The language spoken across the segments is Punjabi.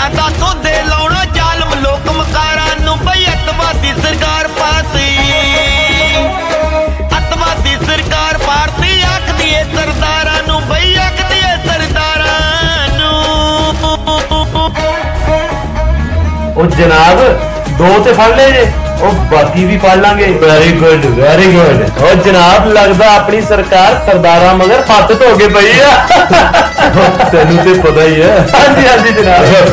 ਦਾ ਸੌਦੇ ਲਾਉਣਾ ਜ਼ਾਲਮ ਲੋਕ ਮਕਾਰਾਂ ਨੂੰ ਬਈ ਅੱਤਵਾਦੀ ਸਰਕਾਰ ਪਾਤੀ ਅੱਤਵਾਦੀ ਸਰਕਾਰ ਭਾਰਤੀ ਆਖਦੀ ਏ ਸਰਦਾਰਾਂ ਨੂੰ ਬਈ ਆਖਦੀ ਏ ਸਰਦਾਰਾਂ ਨੂੰ ਉਹ ਜਨਾਬ ਦੋ ਤੇ ਫੜ ਲਏ ਜੇ ਉਹ ਬਾਕੀ ਵੀ ਫੜ ਲਾਂਗੇ। ਵੈਰੀ ਗੁੱਡ ਉਹ ਜਨਾਬ ਲੱਗਦਾ ਆਪਣੀ ਸਰਕਾਰ ਸਰਦਾਰਾਂ ਮਗਰ ਹੱਥ ਧੋ ਕੇ ਪਈ ਆ। ਤੈਨੂੰ ਤੇ ਪਤਾ ਹੀ ਹੈ। ਹਾਂਜੀ ਹਾਂਜੀ ਜਨਾਬ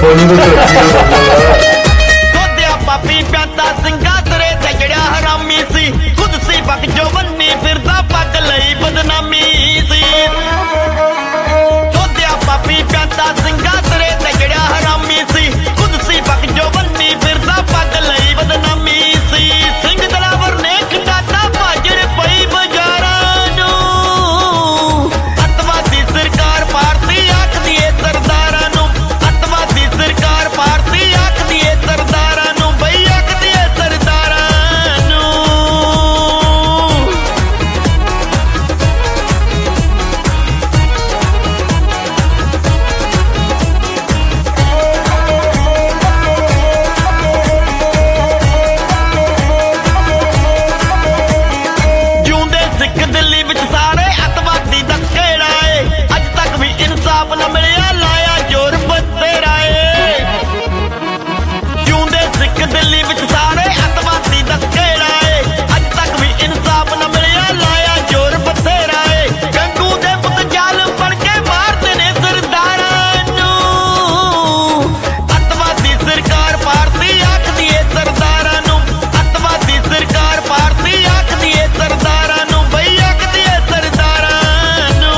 ਸੋਧਿਆ ਪਾਪੀ ਪਿਆਤਾ ਸਿੰਘਾਂ ਤਰੇ ਤੇ ਜਿਹੜਾ ਹਰਾਮੀ ਸੀ ਖੁਦ ਸੀ ਬਕ ਜੋ ਬੰਨੀ ਫਿਰਦਾ ਪੱਗ ਲਈ ਬਦਨਾਮੀ ਸੀ ਸੋਧਿਆ ਪਾਪੀ ਪਿਆਤਾ ਸਿੰਘਾਂ ਤਰੇ ਤੇ ਜਿਹੜਾ ਹਰਾਮੀ ਸੀ ਖੁਦ ਸੀ ਬਕ ਜੋ ਬੰਨੀ ਫਿਰਦਾ ਪੱਗ ਲਈ ਬਦਨਾਮੀ ਸੀ ਸਿੰਘ ਦਲਾਵਰ ਨੇ ਖਿੰਡਾਤਾ ਭਾਜੜ ਪਈ ਬਾਜ਼ਾਰਾਂ ਨੂੰ ਅੱਤਵਾਦੀ ਸਰਕਾਰ ਭਾਰਤੀ ਆਖਦੀ ਏ ਸਰਦਾਰਾਂ ਨੂੰ ਅੱਤਵਾਦੀ ਸਰਕਾਰ ਭਾਰਤੀ ਆਖਦੀ ਏ ਸਰਦਾਰਾਂ ਨੂੰ ਬਈ ਆਖਦੀ ਏ ਸਰਦਾਰਾਂ ਨੂੰ ਜਿਉਂਦੇ ਸਿੱਖ ਦਿੱਲੀ ਵਿੱਚ ਸਾਰੇ ਅੱਤਵਾਦੀ ਦਾ ਘੇਰਾ ਏ ਅੱਜ ਤੱਕ ਵੀ ਇਨਸਾਫ ਨਾ ਮਿਲਿਆ ਲਾਇਆ ਜ਼ੋਰ ਬਤੇਰਾ ਏ ਜਿਉਂਦੇ ਸਿੱਖ ਦਿੱਲੀ ਵਿੱਚ ਸਾਰੇ ਅੱਤਵਾਦੀ ਦਾ ਘੇਰਾ ਏ ਅੱਜ ਤੱਕ ਵੀ ਇਨਸਾਫ ਨਾ ਮਿਲਿਆ ਲਾਇਆ ਜ਼ੋਰ ਬਤੇਰਾ ਏ ਗੰਗੂ ਦੇ ਪੁੱਤ ਜ਼ਾਲਮ ਬਣ ਕੇ ਮਾਰਦੇ ਨੇ ਸਰਦਾਰਾਂ ਨੂੰ ਅੱਤਵਾਦੀ ਸਰਕਾਰ ਭਾਰਤੀ ਆਖਦੀ ਏ ਸਰਦਾਰਾਂ ਨੂੰ ਅੱਤਵਾਦੀ ਸਰਕਾਰ ਭਾਰਤੀ ਆਖਦੀ ਏ ਸਰਦਾਰਾਂ ਨੂੰ ਬਈ ਆਖਦੀ ਏ ਸਰਦਾਰਾਂ ਨੂੰ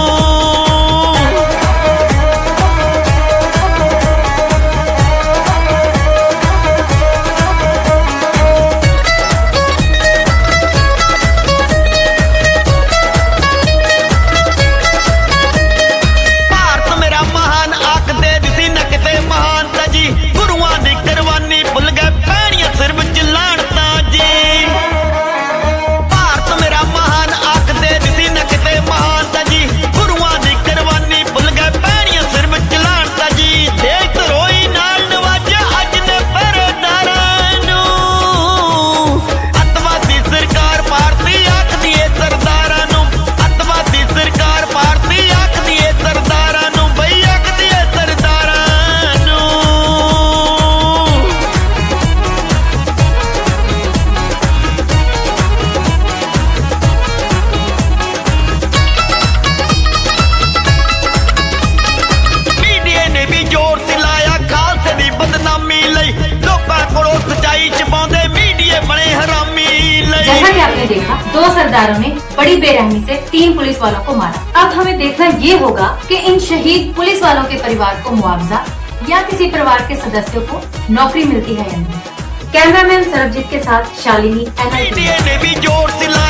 ਭਾਰਤ ਮੇਰਾ ਮਹਾਨ ਆਖਦੇ ਦਿਸੀ ਨਾ ਕਿਤੇ ਮਹਾਨਤਾ ਜੀ ਗੁਰੂਆਂ ਦੀ ਕੁਰਬਾਨੀ ਭੁੱਲ ਗਏ ਪੈਣੀਆਂ ਸਿਰ ਵਿੱਚ ਲਾਹਣਤਾਂ ਜੀ ਭਾਰਤ ਮੇਰਾ ਮਹਾਨ ਆਖਦੇ ਦਿਸੀ ਨਾ ਕਿਤੇ ਮਹਾਨਤਾ ਜੀ ਗੁਰੂਆਂ ਦੀ ਕੁਰਬਾਨੀ ਭੁੱਲ ਗਏ ਪੈਣੀਆਂ ਸਿਰ ਵਿੱਚ ਲਾਹਣਤਾਂ ਜੀ ਦੇਸ਼ ਧਰੋਈ ਨਾਲ ਨਵਾਜਿਆ ਅੱਜ ਨੇ ਪਹਿਰੇਦਾਰਾਂ ਨੂੰ ਅੱਤਵਾਦੀ ਸਰਕਾਰ ਭਾਰਤੀ ਆਖਦੀ ਏ ਸਰਦਾਰਾਂ ਨੂੰ ਅੱਤਵਾਦੀ ਸਰਕਾਰ ਭਾਰਤੀ ਆਖਦੀ ਏ ਸਰਦਾਰਾਂ ਨੂੰ ਬਈ ਆਖਦੀ ਏ ਸਰਦਾਰਾਂ ਨੂੰ ਮੀਡੀਆ ਨੇ ਵੀ ਜ਼ੋਰ ਸਿਲਾਇਆ ਖਾਲਸੇ ਦੀ ਬਦਨਾਮੀ ਲਈ ਲੋਕਾਂ ਕੋਲੋਂ ਸੱਚਾਈ ਛੁਪਾਉਂਦੇ ਮੀਡੀਆ ਬਣੇ ਹਰਾਮੀ जैसा ਲਈ कि आपने देखा, दो सरदारों ने बड़ी बेरहमी से 3 पुलिस वालों को मारा। अब हमें देखना ये होगा कि इन शहीद पुलिस वालों के परिवार को मुआवजा या किसी परिवार के सदस्यों को नौकरी मिलती है या नहीं। कैमरामैन सरबजीत के साथ शालिनी, NI। ਮੀਡੀਆ ਨੇ ਵੀ ਜ਼ੋਰ ਸਿਲਾਇਆ